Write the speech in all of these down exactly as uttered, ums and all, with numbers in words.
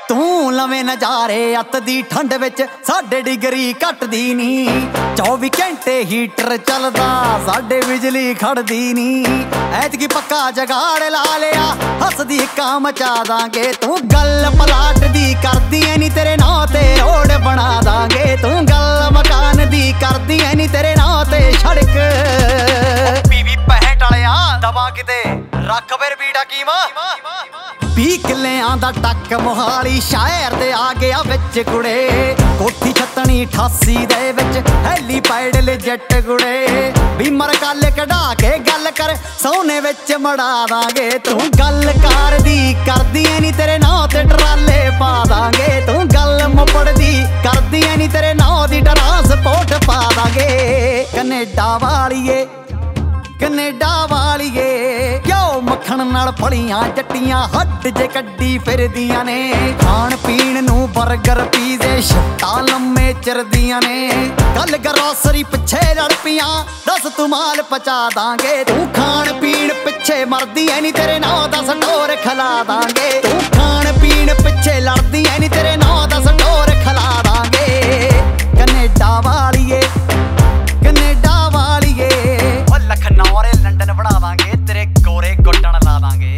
ਤੂੰ ਲਵੇਂ ਨਜ਼ਾਰੇ ਅੱਤ ਦੀ ਠੰਡ ਵਿੱਚ ਸਾਡੇ ਡਿਗਰੀ ਘਟਦੀ ਨੀ। ਚੌਵੀ ਘੰਟੇ ਹੀਟਰ ਚੱਲਦਾ ਸਾਡੇ ਬਿਜਲੀ ਖੜਦੀ ਨੀ। ਐਤਕੀ ਪੱਕਾ ਜਗਾੜ ਲਾ ਲਿਆ ਹੱਸਦੀ ਕਾਂ ਮਚਾ ਦਾਂਗੇ। ਤੂੰ ਗੱਲ ਪਲਾਟ ਦੀ ਕਰਦੀ ਐ ਨੀ ਤੇਰੇ ਨਾਂ ਤੇ ਰੋਡ ਬਣਾ ਦਾਂਗੇ। ਤੂੰ ਗੱਲ ਮਕਾਨ ਦੀ ਕਰਦੀ ਐ ਨੀ ਤੇਰੇ ਨਾਂ ਤੇ ਸੜਕ। ਪੀਵੀ ਪੈਂਹਠ ਵਾਲਿਆ ਦਬਾ ਕਿਤੇ ਰੱਖ ਫਿਰ ਬੀੜਾ ਕੀਮਾ। ਵੀਹ ਕਿੱਲਿਆਂ ਦਾ ਟੱਕ ਮੋਹਾਲੀ ਸ਼ਹਿਰ ਦੇ ਆ ਗਿਆ ਵਿੱਚ ਕੁੜੇ। ਕੋਠੀ ਛੱਤਣੀ ਅਠਾਸੀ ਦੇ ਵਿੱਚ ਹੈਲੀਪੈਡ ਲਿਜਟ ਕੁੜੇ। ਬੀਮਰ ਗੱਲ ਕਢਾ ਕੇ ਗੱਲ ਕਰ ਸੋਨੇ ਵਿੱਚ ਮੜਾ ਦਾਂਗੇ। ਤੂੰ ਗੱਲ ਕਾਰ ਦੀ ਕਰਦੀ ਐ ਨੀ ਤੇਰੇ ਨਾਂ ਤੇ ਟਰਾਲੇ ਪਾ ਦਾਂਗੇ। ਤੂੰ ਗੱਲ ਮੁੱਪੜ ਦੀ ਕਰਦੀ ਐ ਨੀ ਤੇਰੇ ਨਾਂ ਦੀ ਟਰਾਂਸਪੋਰਟ ਪਾ ਦਾਂਗੇ। ਕੈਨੇਡਾ ਵਾਲੀਏ ਕੈਨੇਡਾ ਵਾਲੀਏ ਕਿਉਂ ਮੱਖਣ ਨਾਲ ਫਲੀਆਂ ਜੱਟੀਆਂ ਹੱਡ ਜੇ ਕੱਢੀ ਫਿਰਦੀਆਂ ਨੇ। ਖਾਣ ਪੀਣ ਨੂੰ ਬਰਗਰ ਪੀਜ਼ੇ ਸ਼ਿਫਟਾਂ ਲੰਮੇ ਚਿਰਦੀਆਂ ਨੇ। ਗੱਲ ਗਰੋਸਰੀ ਪਿੱਛੇ ਲੜ ਪੀਆਂ ਦਸ ਤੂੰ ਮਾਲ ਪਚਾ ਦਾਂਗੇ। ਤੂੰ ਖਾਣ ਪੀਣ ਪਿੱਛੇ ਮਰਦੀ ਐ ਨੀ ਤੇਰੇ ਨਾਂ ਦਾ ਸਟੋਰ ਖਲਾ ਦਾਂਗੇ। ਤੂੰ ਖਾਣ ਪੀਣ ਪਿੱਛੇ ਲੜਦੀ ਐ ਨੀ ਤੇਰੇ ਨਾਂ ਦਾ ਸਟੋਰ ਖਲਾ ਦਾਂਗੇ। ਕੈਨੇਡਾ ਵਾਲੀਏ ਕੈਨੇਡਾ ਵਾਲੀਏ ਲਖਨੌਰੇ ਲੰਡਨ ਬਣਾ ਦਾਂਗੇ ਤੇਰੇ ਗੋਰੇ ਗੁੱਡਣ ਲਾ ਦਾਂਗੇ।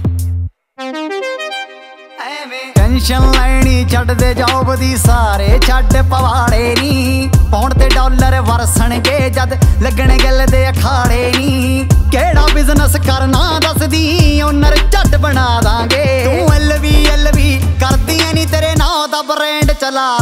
ਐਵੇਂ ਟੈਨਸ਼ਨ ਲੈਣੀ ਛੱਡਦੇ ਜੌਬ ਦੀ ਸਾਰੇ ਛੱਡ ਪਵਾੜੇ ਨੀ। ਪੌਂਡ ਤੇ ਡਾਲਰ ਵਰਸਣਗੇ ਜਦ ਲੱਗਣੇ ਗਿੱਲ ਦੇ ਅਖਾੜੇ ਨੀ। ਕਿਹੜਾ ਬਿਜ਼ਨਸ ਕਰਨਾ ਦੱਸਦੀ ਓਨਰ ਝੱਟ ਬਣਾ ਦਾਂਗੇ। ਤੂੰ ਐਲ ਵੀ ਐਲ ਵੀ ਕਰਦੀ ਐ ਨੀ ਤੇਰੇ ਨਾਂ ਦਾ ਬ੍ਰਾਂਡ ਚਲਾ